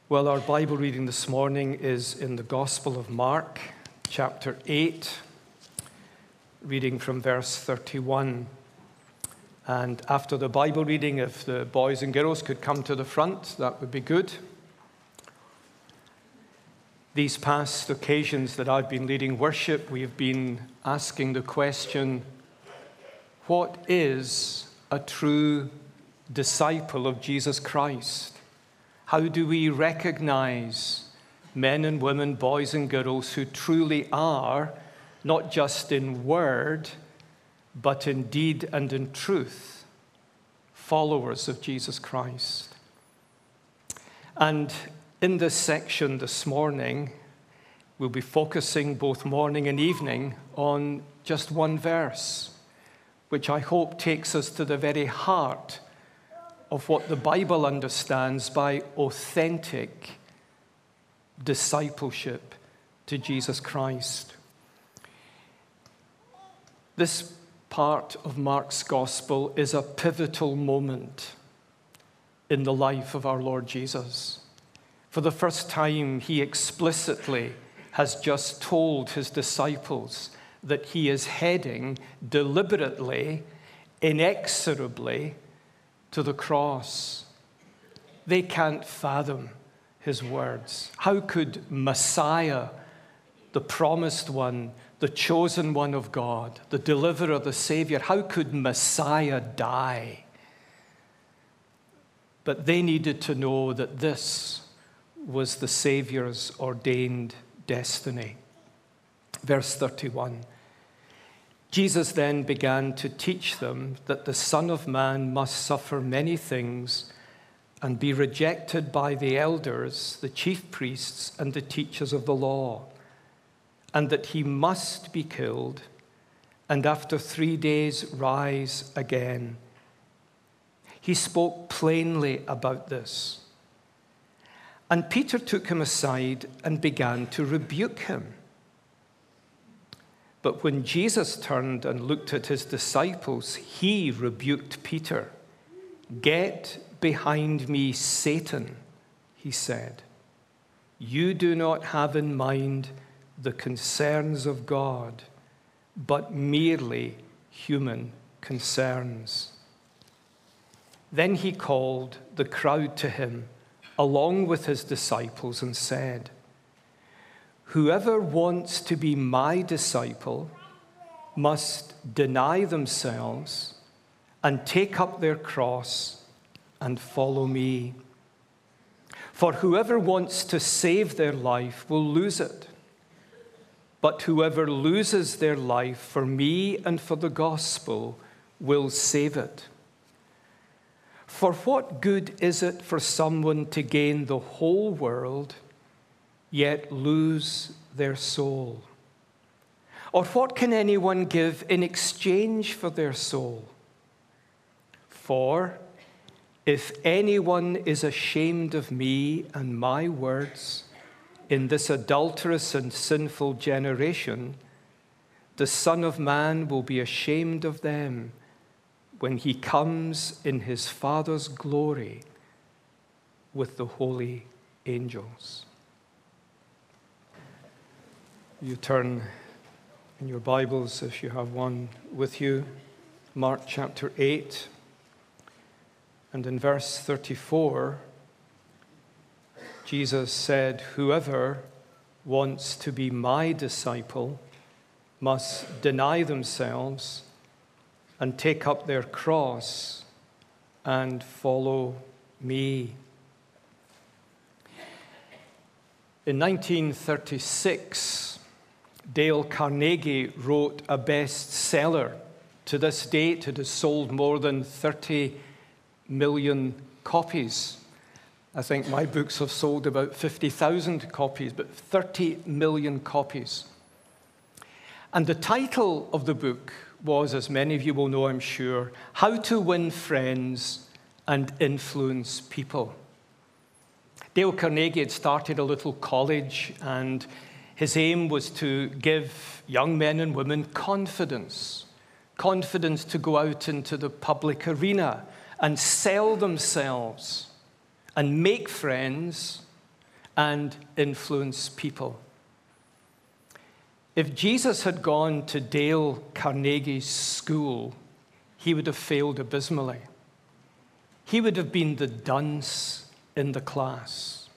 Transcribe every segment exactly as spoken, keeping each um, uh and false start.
Well, our Bible reading this morning is in the Gospel of Mark, chapter eight, reading from verse thirty-one. And after the Bible reading, if the boys and girls could come to the front, that would be good. These past occasions that I've been leading worship, we have been asking the question, what is a true disciple of Jesus Christ? How do we recognize men and women, boys and girls who truly are, not just in word, but in deed and in truth, followers of Jesus Christ? And in this section this morning, we'll be focusing both morning and evening on just one verse, which I hope takes us to the very heart of what the Bible understands by authentic discipleship to Jesus Christ. This part of Mark's gospel is a pivotal moment in the life of our Lord Jesus. For the first time, he explicitly has just told his disciples that he is heading deliberately, inexorably, to the cross. They can't fathom his words. How could Messiah, the promised one, the chosen one of God, the deliverer, the Savior, how could Messiah die? But they needed to know that this was the Savior's ordained destiny. Verse thirty-one. Jesus then began to teach them that the Son of Man must suffer many things and be rejected by the elders, the chief priests, and the teachers of the law, and that he must be killed, and after three days rise again. He spoke plainly about this. And Peter took him aside and began to rebuke him. But when Jesus turned and looked at his disciples, he rebuked Peter. "Get behind me, Satan," he said. "You do not have in mind the concerns of God, but merely human concerns." Then he called the crowd to him, along with his disciples, and said, "Whoever wants to be my disciple must deny themselves and take up their cross and follow me. For whoever wants to save their life will lose it. But whoever loses their life for me and for the gospel will save it. For what good is it for someone to gain the whole world yet lose their soul? Or what can anyone give in exchange for their soul? For if anyone is ashamed of me and my words in this adulterous and sinful generation, the Son of Man will be ashamed of them when he comes in his Father's glory with the holy angels." You turn in your Bibles, if you have one with you, Mark chapter eight, and in verse thirty-four, Jesus said, "Whoever wants to be my disciple must deny themselves and take up their cross and follow me." In nineteen thirty-six, Dale Carnegie wrote a bestseller. To this date, it has sold more than thirty million copies. I think my books have sold about fifty thousand copies, but thirty million copies. And the title of the book was, as many of you will know, I'm sure, How to Win Friends and Influence People. Dale Carnegie had started a little college, and his aim was to give young men and women confidence, confidence to go out into the public arena and sell themselves and make friends and influence people. If Jesus had gone to Dale Carnegie's school, he would have failed abysmally. He would have been the dunce in the class.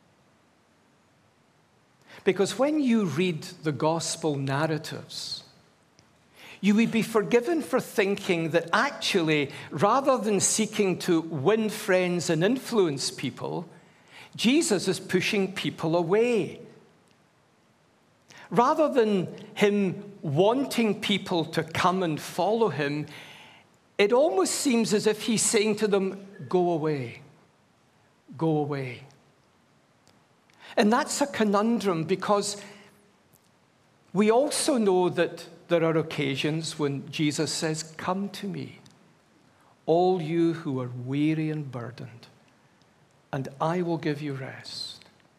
Because when you read the gospel narratives, you would be forgiven for thinking that actually, rather than seeking to win friends and influence people, Jesus is pushing people away. Rather than him wanting people to come and follow him, it almost seems as if he's saying to them, go away, go away. And that's a conundrum, because we also know that there are occasions when Jesus says, come to me, all you who are weary and burdened, and I will give you rest.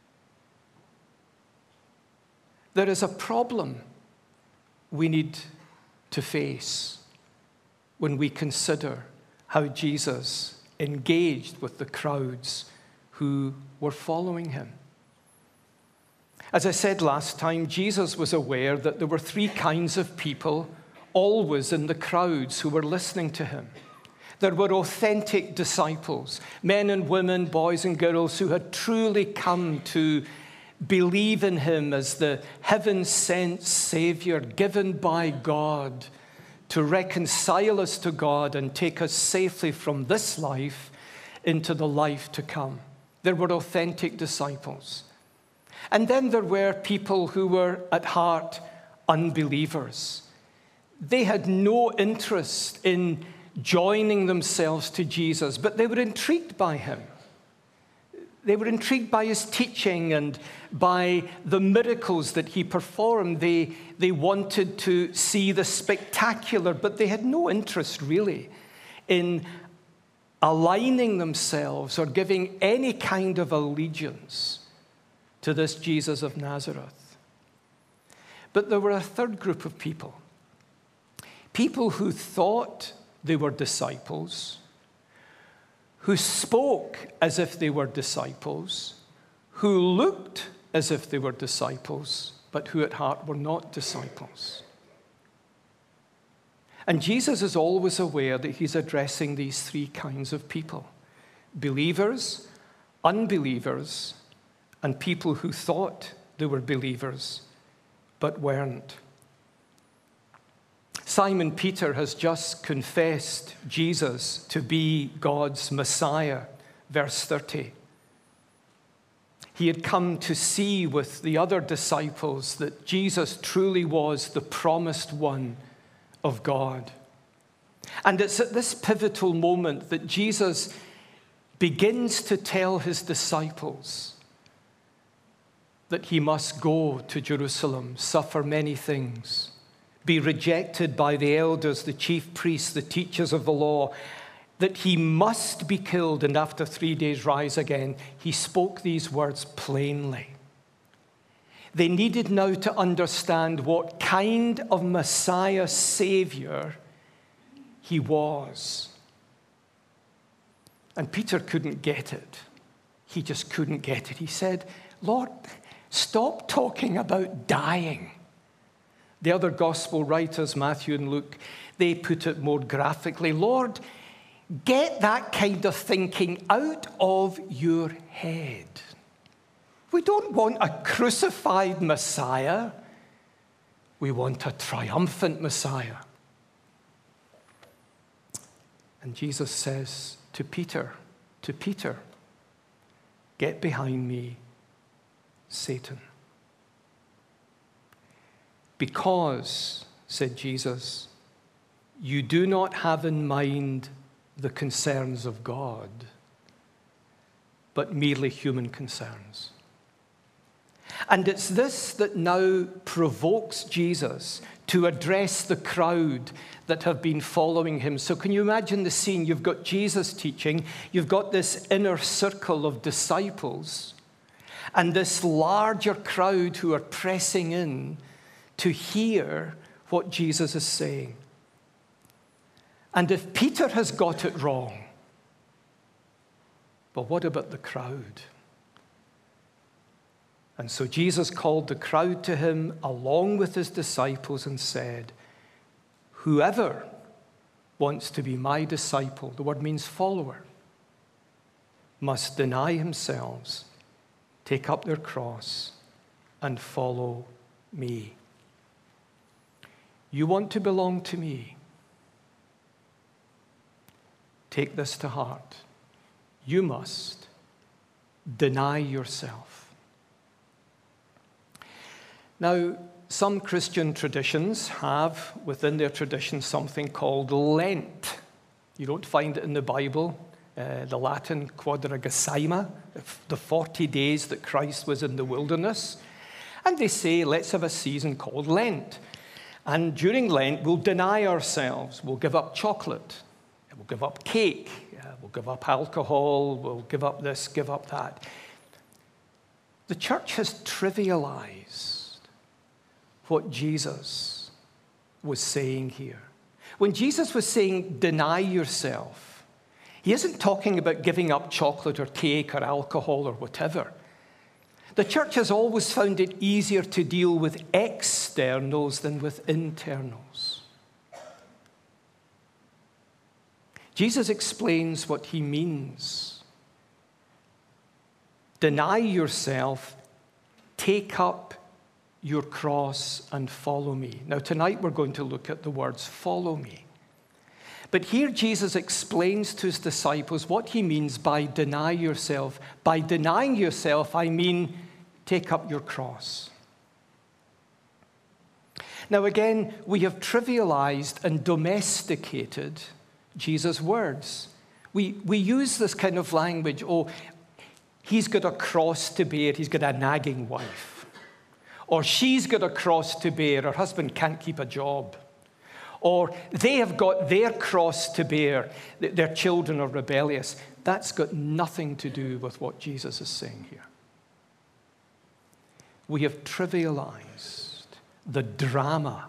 There is a problem we need to face when we consider how Jesus engaged with the crowds who were following him. As I said last time, Jesus was aware that there were three kinds of people always in the crowds who were listening to him. There were authentic disciples, men and women, boys and girls, who had truly come to believe in him as the heaven-sent Savior given by God to reconcile us to God and take us safely from this life into the life to come. There were authentic disciples. And then there were people who were at heart unbelievers. They had no interest in joining themselves to Jesus, but they were intrigued by him. They were intrigued by his teaching and by the miracles that he performed. They, they wanted to see the spectacular, but they had no interest really in aligning themselves or giving any kind of allegiance to this Jesus of Nazareth. But there were a third group of people, people who thought they were disciples, who spoke as if they were disciples, who looked as if they were disciples, but who at heart were not disciples. And Jesus is always aware that he's addressing these three kinds of people: believers, unbelievers, and people who thought they were believers, but weren't. Simon Peter has just confessed Jesus to be God's Messiah, verse thirty. He had come to see with the other disciples that Jesus truly was the promised one of God. And it's at this pivotal moment that Jesus begins to tell his disciples that he must go to Jerusalem, suffer many things, be rejected by the elders, the chief priests, the teachers of the law, that he must be killed and after three days rise again. He spoke these words plainly. They needed now to understand what kind of Messiah Savior he was. And Peter couldn't get it. He just couldn't get it. He said, Lord, stop talking about dying. The other gospel writers, Matthew and Luke, they put it more graphically. Lord, get that kind of thinking out of your head. We don't want a crucified Messiah. We want a triumphant Messiah. And Jesus says to Peter, to Peter, get behind me, Satan. Because, said Jesus, you do not have in mind the concerns of God, but merely human concerns. And it's this that now provokes Jesus to address the crowd that have been following him. So can you imagine the scene? You've got Jesus teaching, you've got this inner circle of disciples, and this larger crowd who are pressing in to hear what Jesus is saying. And if Peter has got it wrong, but what about the crowd? And so Jesus called the crowd to him along with his disciples and said, whoever wants to be my disciple, the word means follower, must deny themselves, take up their cross, and follow me. You want to belong to me? Take this to heart. You must deny yourself. Now, some Christian traditions have within their tradition something called Lent. You don't find it in the Bible. Uh, the Latin Quadragesima, the forty days that Christ was in the wilderness. And they say, let's have a season called Lent. And during Lent, we'll deny ourselves. We'll give up chocolate. We'll give up cake. Uh, we'll give up alcohol. We'll give up this, give up that. The church has trivialized what Jesus was saying here. When Jesus was saying, deny yourself, he isn't talking about giving up chocolate or cake or alcohol or whatever. The church has always found it easier to deal with externals than with internals. Jesus explains what he means. Deny yourself, take up your cross and follow me. Now tonight we're going to look at the words follow me. But here Jesus explains to his disciples what he means by deny yourself. By denying yourself, I mean take up your cross. Now again, we have trivialized and domesticated Jesus' words. We, we use this kind of language, oh, he's got a cross to bear, he's got a nagging wife. Or she's got a cross to bear, her husband can't keep a job. Or they have got their cross to bear, their children are rebellious. That's got nothing to do with what Jesus is saying here. We have trivialized the drama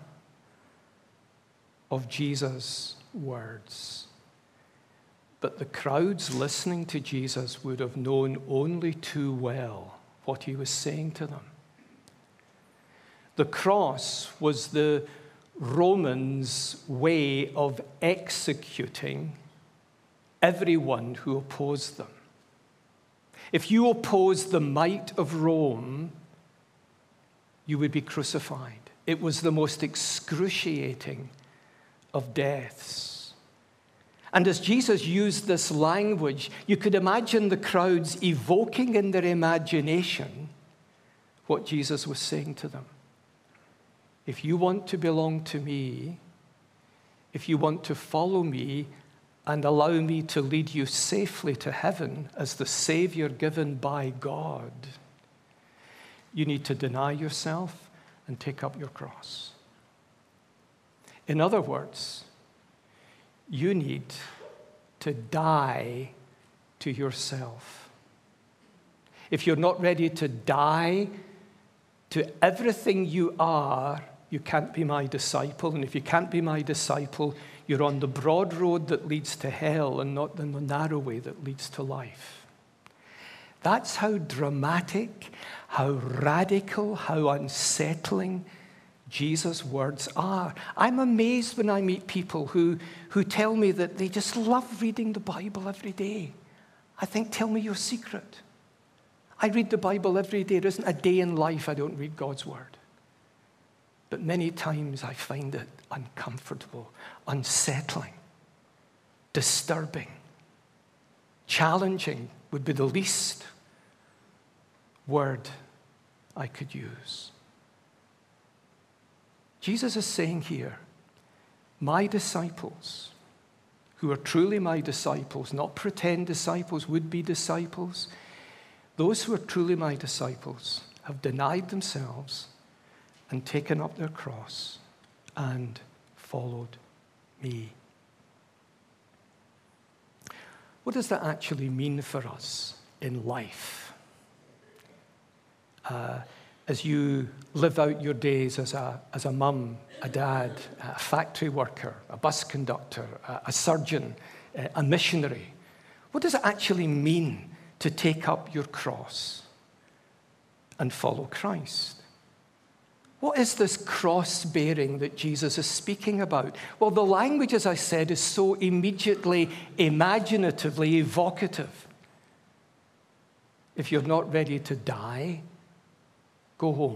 of Jesus' words. But the crowds listening to Jesus would have known only too well what he was saying to them. The cross was the Romans' way of executing everyone who opposed them. If you opposed the might of Rome, you would be crucified. It was the most excruciating of deaths. And as Jesus used this language, you could imagine the crowds evoking in their imagination what Jesus was saying to them. If you want to belong to me, if you want to follow me and allow me to lead you safely to heaven as the Savior given by God, you need to deny yourself and take up your cross. In other words, you need to die to yourself. If you're not ready to die to everything you are, you can't be my disciple. And if you can't be my disciple, you're on the broad road that leads to hell and not the narrow way that leads to life. That's how dramatic, how radical, how unsettling Jesus' words are. I'm amazed when I meet people who, who tell me that they just love reading the Bible every day. I think, tell me your secret. I read the Bible every day. There isn't a day in life I don't read God's word. But many times I find it uncomfortable, unsettling, disturbing, challenging would be the least word I could use. Jesus is saying here, my disciples, who are truly my disciples, not pretend disciples, would-be disciples, those who are truly my disciples have denied themselves and taken up their cross and followed me. What does that actually mean for us in life? Uh, as you live out your days as a, as a mum, a dad, a factory worker, a bus conductor, a, a surgeon, a missionary, what does it actually mean to take up your cross and follow Christ. What is this cross-bearing that Jesus is speaking about? Well, the language, as I said, is so immediately, imaginatively evocative. If you're not ready to die, go home.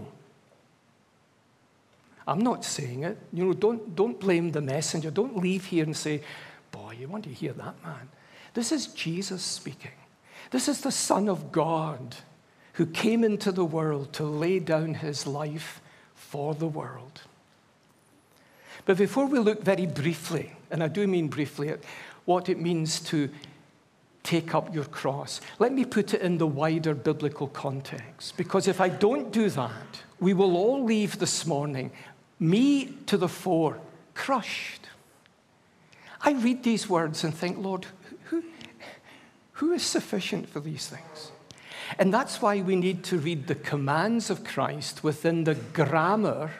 I'm not saying it. You know, don't, don't blame the messenger. Don't leave here and say, boy, you want to hear that man. This is Jesus speaking. This is the Son of God who came into the world to lay down his life for the world. But before we look very briefly, and I do mean briefly, at what it means to take up your cross, let me put it in the wider biblical context. Because if I don't do that, we will all leave this morning, me to the fore, crushed. I read these words and think, Lord, who, who is sufficient for these things? And that's why we need to read the commands of Christ within the grammar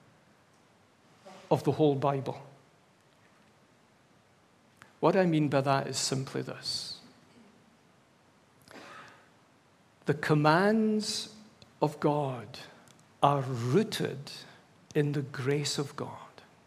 of the whole Bible. What I mean by that is simply this. The commands of God are rooted in the grace of God.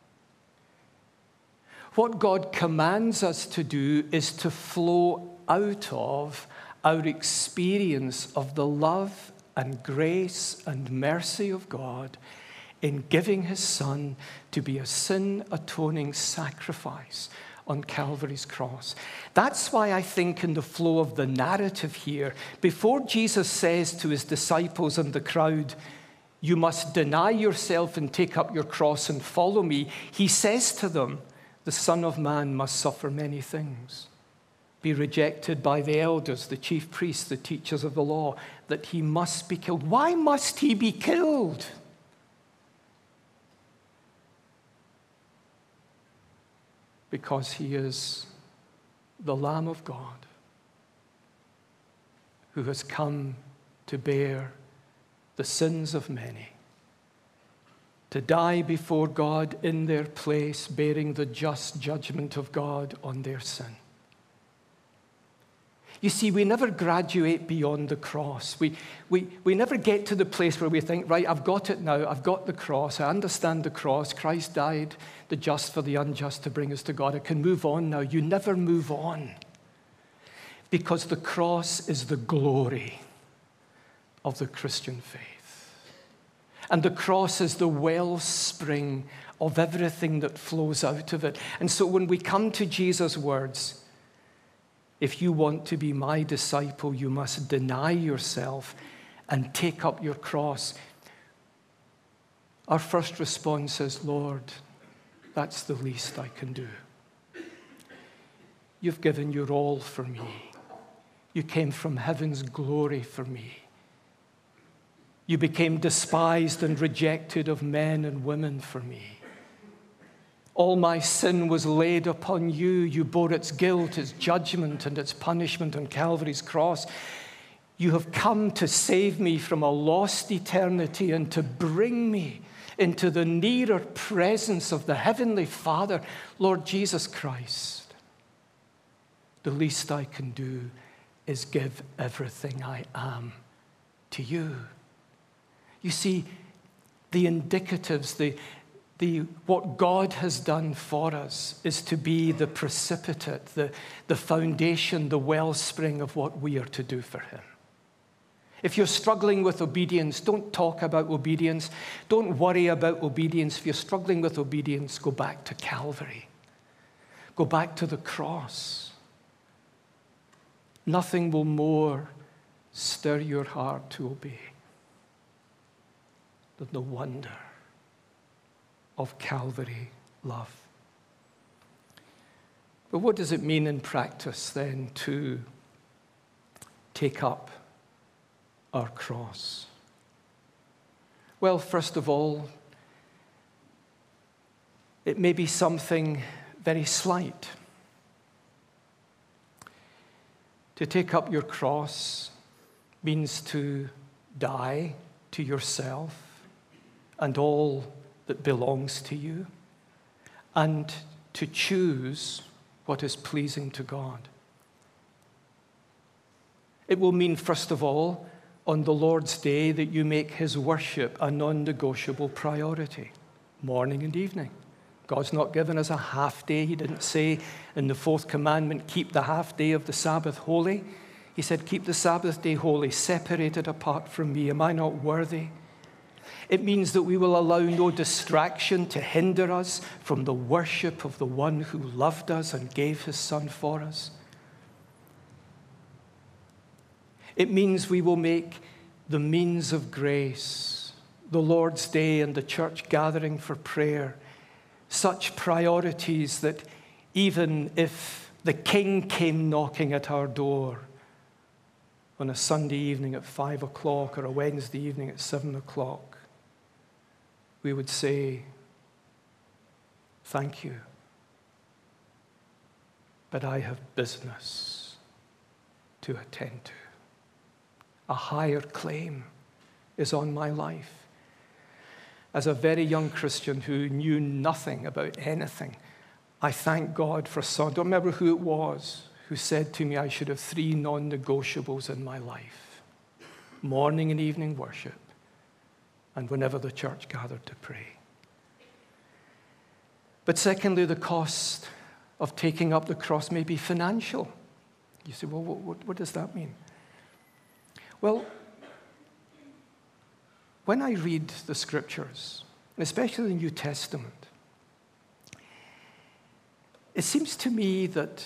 What God commands us to do is to flow out of our experience of the love and grace and mercy of God in giving his Son to be a sin-atoning sacrifice on Calvary's cross. That's why I think in the flow of the narrative here, before Jesus says to his disciples and the crowd, you must deny yourself and take up your cross and follow me, he says to them, the Son of Man must suffer many things, be rejected by the elders, the chief priests, the teachers of the law, that he must be killed. Why must he be killed? Because he is the Lamb of God who has come to bear the sins of many, to die before God in their place, bearing the just judgment of God on their sin. You see, we never graduate beyond the cross. We, we, we never get to the place where we think, right, I've got it now. I've got the cross. I understand the cross. Christ died, the just for the unjust, to bring us to God. I can move on now. You never move on, because the cross is the glory of the Christian faith. And the cross is the wellspring of everything that flows out of it. And so when we come to Jesus' words, if you want to be my disciple, you must deny yourself and take up your cross. Our first response is, Lord, that's the least I can do. You've given your all for me. You came from heaven's glory for me. You became despised and rejected of men and women for me. All my sin was laid upon you. You bore its guilt, its judgment, and its punishment on Calvary's cross. You have come to save me from a lost eternity and to bring me into the nearer presence of the Heavenly Father, Lord Jesus Christ. The least I can do is give everything I am to you. You see, the indicatives, the The, what God has done for us is to be the precipitate, the, the foundation, the wellspring of what we are to do for him. If you're struggling with obedience, don't talk about obedience. Don't worry about obedience. If you're struggling with obedience, go back to Calvary. Go back to the cross. Nothing will more stir your heart to obey than the wonder of Calvary love. But what does it mean in practice then to take up our cross? Well, first of all, it may be something very slight. To take up your cross means to die to yourself and all that belongs to you, and to choose what is pleasing to God. It will mean, first of all, on the Lord's day that you make his worship a non-negotiable priority, morning and evening. God's not given us a half day. He didn't say in the fourth commandment, keep the half day of the Sabbath holy. He said, keep the Sabbath day holy, separated apart from me. Am I not worthy? It means that we will allow no distraction to hinder us from the worship of the one who loved us and gave his son for us. It means we will make the means of grace, the Lord's Day and the church gathering for prayer, such priorities that even if the King came knocking at our door on a Sunday evening at five o'clock or a Wednesday evening at seven o'clock, we would say, thank you, but I have business to attend to. A higher claim is on my life. As a very young Christian who knew nothing about anything, I thank God for someone, I don't remember who it was, who said to me I should have three non-negotiables in my life: morning and evening worship, and whenever the church gathered to pray. But secondly, the cost of taking up the cross may be financial. You say, well, what, what does that mean? Well, when I read the scriptures, especially the New Testament, it seems to me that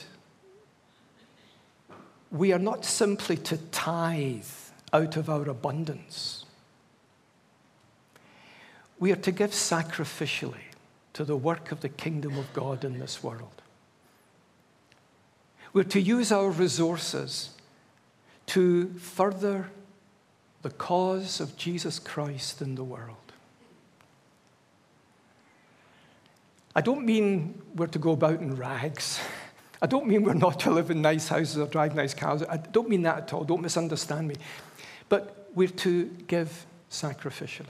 we are not simply to tithe out of our abundance. We are to give sacrificially to the work of the kingdom of God in this world. We're to use our resources to further the cause of Jesus Christ in the world. I don't mean we're to go about in rags. I don't mean we're not to live in nice houses or drive nice cars. I don't mean that at all. Don't misunderstand me. But we're to give sacrificially.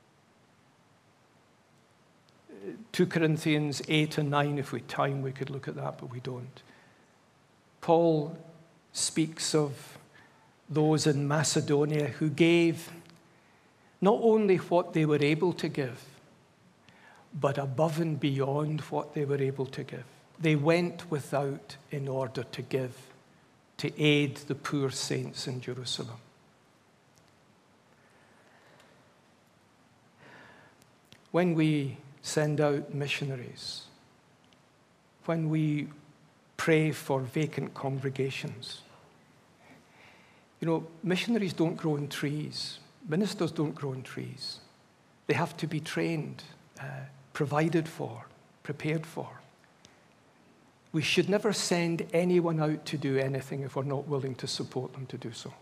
Second Corinthians eight and nine, if we had time, we could look at that, but we don't. Paul speaks of those in Macedonia who gave not only what they were able to give, but above and beyond what they were able to give. They went without in order to give, to aid the poor saints in Jerusalem. When we send out missionaries, when we pray for vacant congregations, you know, missionaries don't grow in trees. Ministers don't grow in trees. They have to be trained, uh, provided for, prepared for. We should never send anyone out to do anything if we're not willing to support them to do so.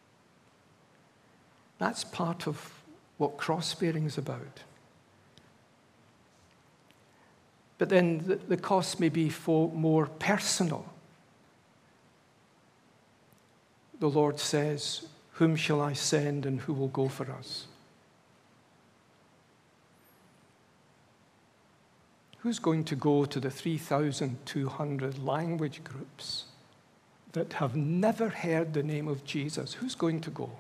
That's part of what cross-bearing is about. But then the, the cost may be for more personal. The Lord says, whom shall I send and who will go for us? Who's going to go to the three thousand two hundred language groups that have never heard the name of Jesus? Who's going to go?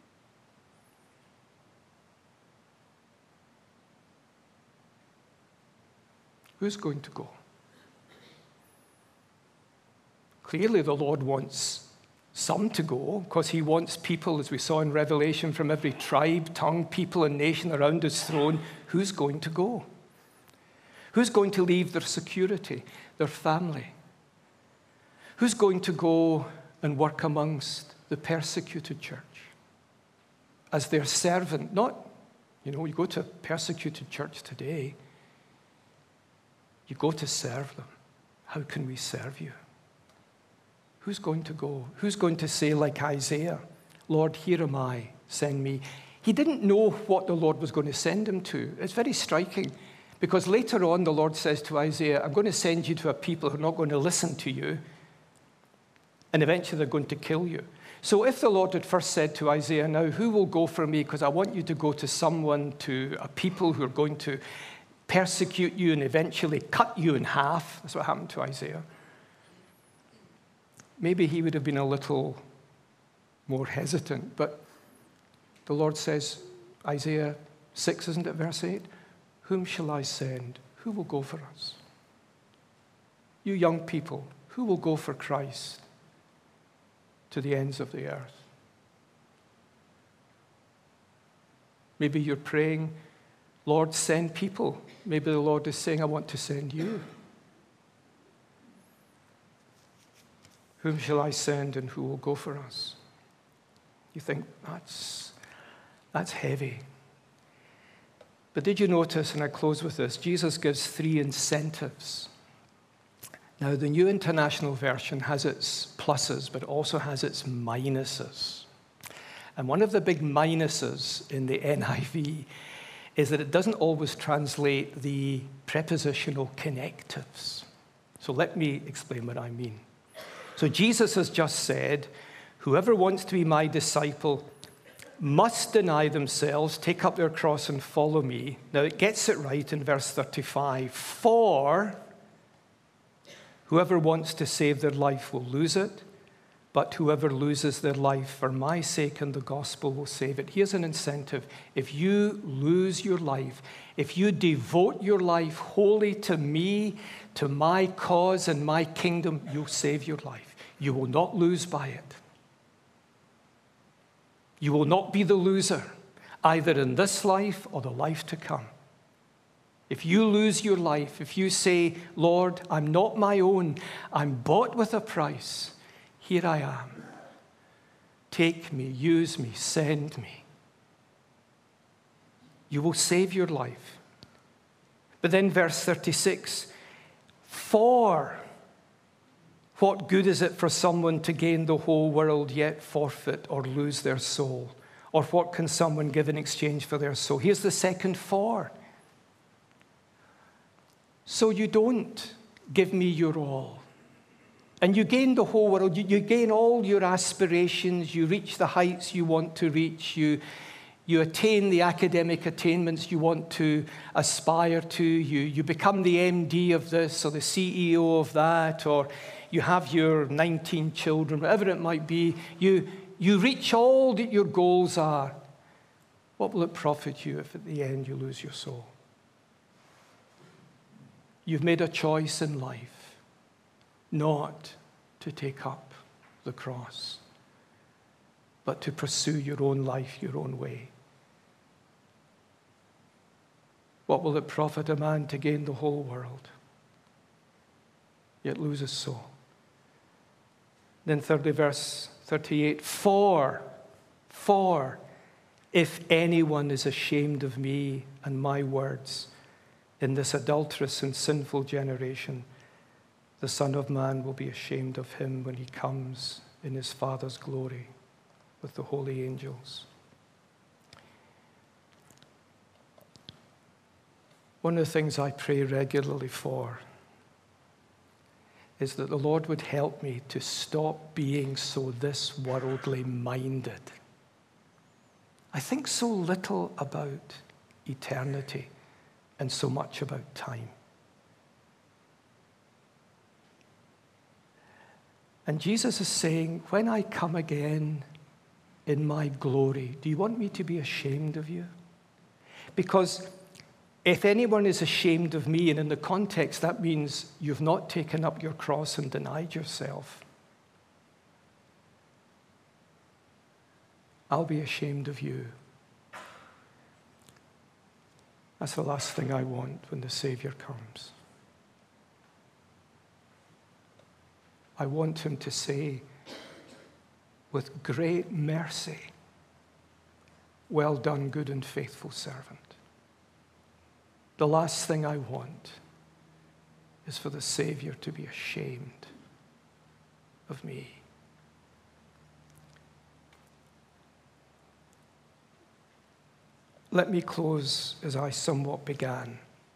Who's going to go? Clearly, the Lord wants some to go, because he wants people, as we saw in Revelation, from every tribe, tongue, people, and nation around his throne. Who's going to go? Who's going to leave their security, their family? Who's going to go and work amongst the persecuted church as their servant? Not, you know, you go to a persecuted church today, you go to serve them. How can we serve you? Who's going to go? Who's going to say, like Isaiah, Lord, here am I, send me? He didn't know what the Lord was going to send him to. It's very striking, because later on the Lord says to Isaiah, I'm going to send you to a people who are not going to listen to you, and eventually they're going to kill you. So if the Lord had first said to Isaiah, now who will go for me? Because I want you to go to someone, to a people who are going to persecute you and eventually cut you in half. That's what happened to Isaiah. Maybe he would have been a little more hesitant, but The Lord says, Isaiah six, isn't it, verse eight? Whom shall I send? Who will go for us? You young people, who will go for Christ to the ends of the earth? Maybe you're praying, Lord, send people. Maybe the Lord is saying, I want to send you. Whom shall I send and who will go for us? You think, that's, that's heavy. But did you notice, and I close with this, Jesus gives three incentives. Now, the New International Version has its pluses, but also has its minuses. And one of the big minuses in the N I V is that it doesn't always translate the prepositional connectives. So let me explain what I mean. So Jesus has just said, whoever wants to be my disciple must deny themselves, take up their cross and follow me. Now it gets it right in verse thirty-five. For whoever wants to save their life will lose it, but whoever loses their life for my sake and the gospel will save it. Here's an incentive. If you lose your life, if you devote your life wholly to me, to my cause and my kingdom, you'll save your life. You will not lose by it. You will not be the loser, either in this life or the life to come. If you lose your life, if you say, Lord, I'm not my own, I'm bought with a price, here I am. Take me, use me, send me. You will save your life. But then verse thirty-six, for what good is it for someone to gain the whole world yet forfeit or lose their soul? Or what can someone give in exchange for their soul? Here's the second for. So you don't give me your all. And you gain the whole world. You, you gain all your aspirations. You reach the heights you want to reach. You, you attain the academic attainments you want to aspire to. You, you become the M D of this or the C E O of that, or you have your nineteen children, whatever it might be. You, you reach all that your goals are. What will it profit you if at the end you lose your soul? You've made a choice in life not to take up the cross, but to pursue your own life, your own way. What will it profit a man to gain the whole world, yet lose his soul? Then thirdly, verse thirty-eight, for, for, if anyone is ashamed of me and my words in this adulterous and sinful generation, the Son of Man will be ashamed of him when he comes in his Father's glory with the holy angels. One of the things I pray regularly for is that the Lord would help me to stop being so this worldly minded. I think so little about eternity and so much about time. And Jesus is saying, when I come again in my glory, do you want me to be ashamed of you? Because if anyone is ashamed of me, and in the context that means you've not taken up your cross and denied yourself, I'll be ashamed of you. That's the last thing I want when the Savior comes. I want him to say, with great mercy, well done, good and faithful servant. The last thing I want is for the Savior to be ashamed of me. Let me close as I somewhat began.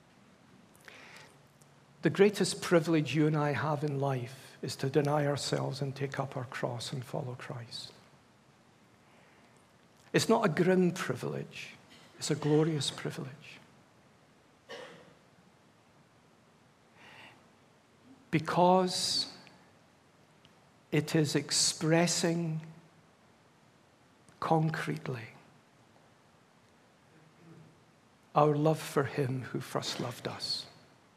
The greatest privilege you and I have in life is to deny ourselves and take up our cross and follow Christ. It's not a grim privilege, it's a glorious privilege. Because it is expressing concretely our love for him who first loved us.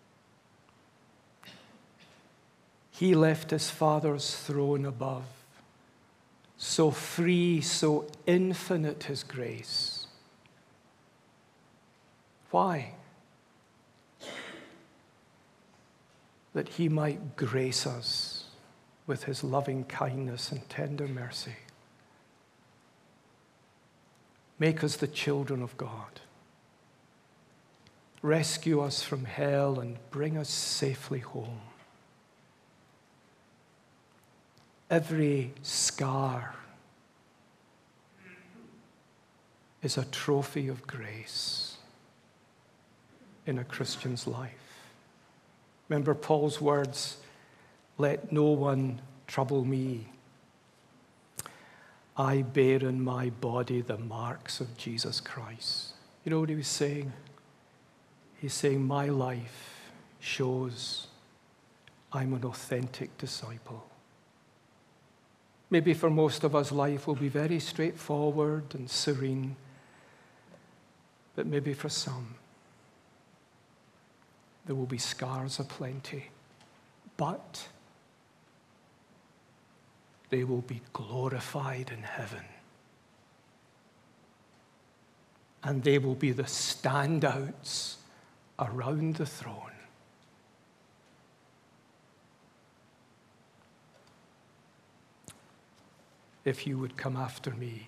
He left his Father's throne above, so free, so infinite his grace. Why? That he might grace us with his loving kindness and tender mercy. Make us the children of God. Rescue us from hell and bring us safely home. Every scar is a trophy of grace in a Christian's life. Remember Paul's words, "Let no one trouble me. I bear in my body the marks of Jesus Christ." You know what he was saying? He's saying, my life shows I'm an authentic disciple. Maybe for most of us, life will be very straightforward and serene, but maybe for some, there will be scars aplenty, but they will be glorified in heaven. And they will be the standouts around the throne. If you would come after me,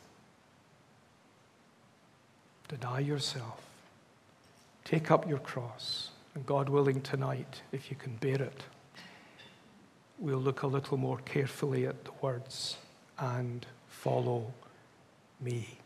deny yourself, take up your cross, and God willing tonight, if you can bear it, we'll look a little more carefully at the words, and follow me.